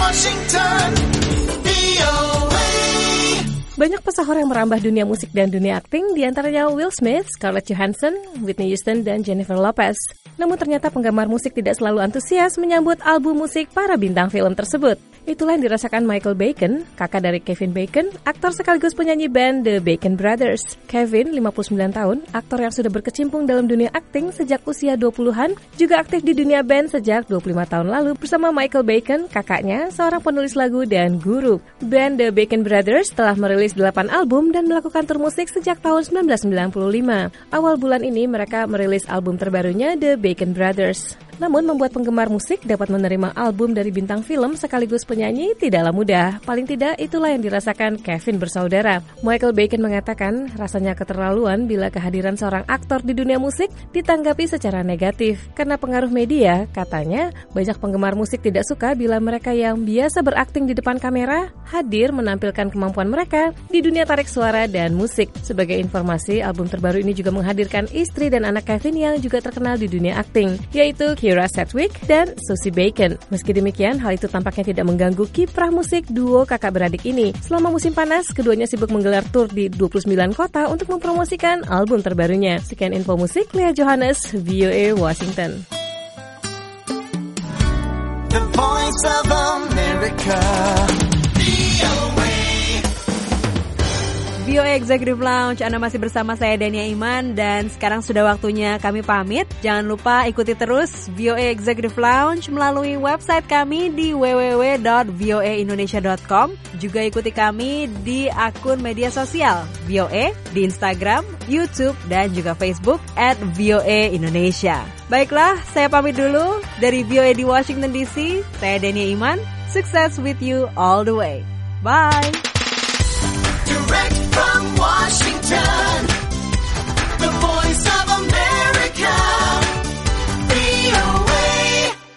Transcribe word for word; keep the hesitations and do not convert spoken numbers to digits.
Washington, V O A. Banyak pesohor yang merambah dunia musik dan dunia akting, diantaranya Will Smith, Scarlett Johansson, Whitney Houston, dan Jennifer Lopez. Namun ternyata penggemar musik tidak selalu antusias menyambut album musik para bintang film tersebut. Itulah yang dirasakan Michael Bacon, kakak dari Kevin Bacon, aktor sekaligus penyanyi band The Bacon Brothers. Kevin, lima puluh sembilan tahun, aktor yang sudah berkecimpung dalam dunia akting sejak usia dua puluhan, juga aktif di dunia band sejak dua puluh lima tahun lalu bersama Michael Bacon, kakaknya, seorang penulis lagu dan guru. Band The Bacon Brothers telah merilis delapan album dan melakukan tur musik sejak tahun sembilan belas sembilan puluh lima. Awal bulan ini mereka merilis album terbarunya The Bacon Brothers. Namun membuat penggemar musik dapat menerima album dari bintang film sekaligus penyanyi tidaklah mudah. Paling tidak itulah yang dirasakan Kevin bersaudara. Michael Bacon mengatakan rasanya keterlaluan bila kehadiran seorang aktor di dunia musik ditanggapi secara negatif. Karena pengaruh media, katanya banyak penggemar musik tidak suka bila mereka yang biasa berakting di depan kamera hadir menampilkan kemampuan mereka di dunia tarik suara dan musik. Sebagai informasi, album terbaru ini juga menghadirkan istri dan anak Kevin yang juga terkenal di dunia akting, yaitu Kira Sedgwick dan Susie Bacon. Meski demikian, hal itu tampaknya tidak mengganggu kiprah musik duo kakak beradik ini. Selama musim panas, keduanya sibuk menggelar tur di dua puluh sembilan kota untuk mempromosikan album terbarunya. Sekian info musik, Leah Johannes, V O A Washington. The Voice of America, V O A. V O A Executive Lounge, Anda masih bersama saya Dania Iman dan sekarang sudah waktunya kami pamit. Jangan lupa ikuti terus V O A Executive Lounge melalui website kami di w w w dot v o a indonesia dot com. Juga ikuti kami di akun media sosial V O A di Instagram, YouTube, dan juga Facebook at V O A Indonesia. Baiklah, saya pamit dulu dari V O A di Washington D C. Saya Dania Iman. Success with you all the way. Bye.